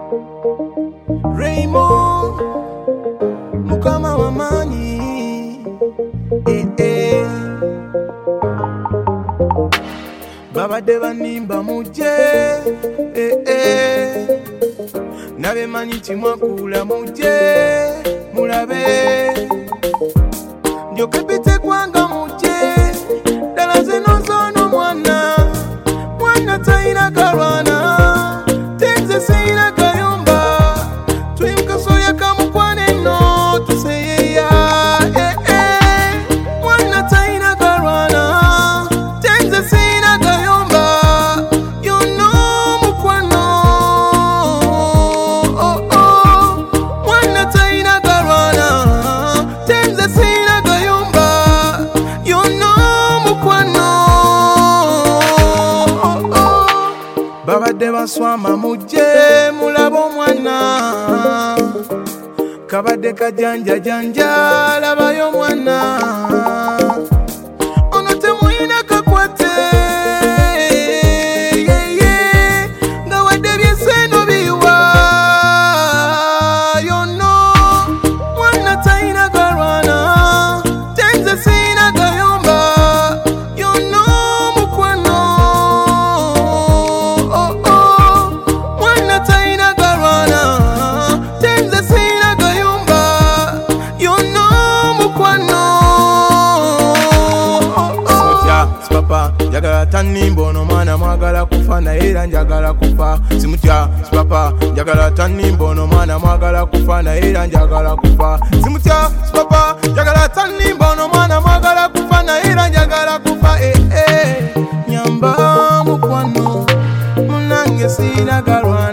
Raymond Mukama wamani Baba deba nimba muje Nabe manyi chimwakula muje Mulabe Ndio kepite kwanga muje Dala zino zono mwana taina karwana Tenze seina kayumba Twimka soya kamukwane no Tuseya Mwana taina karwana Tenze seina kayumba You know mukwano Mwana taina karwana Tenze seina kayumba You know mukwano Baba deba swama muje mulabo mwana Kabade kajanja janja labayo mwana Onote muina kakwate Nga wadebye seno biwa Yono mwana taina garwana Tenze sina gayomba Yono mukwano Papa, njagala tanimbo no mwana mwagala kufa na era njagala kufa simutya papa njagala tanimbo no mwana mwagala kufa na era njagala kufa simutya papa njagala tanimbo no mwana mwagala kufa na era njagala kufa nyamba mukwano munange sina galwa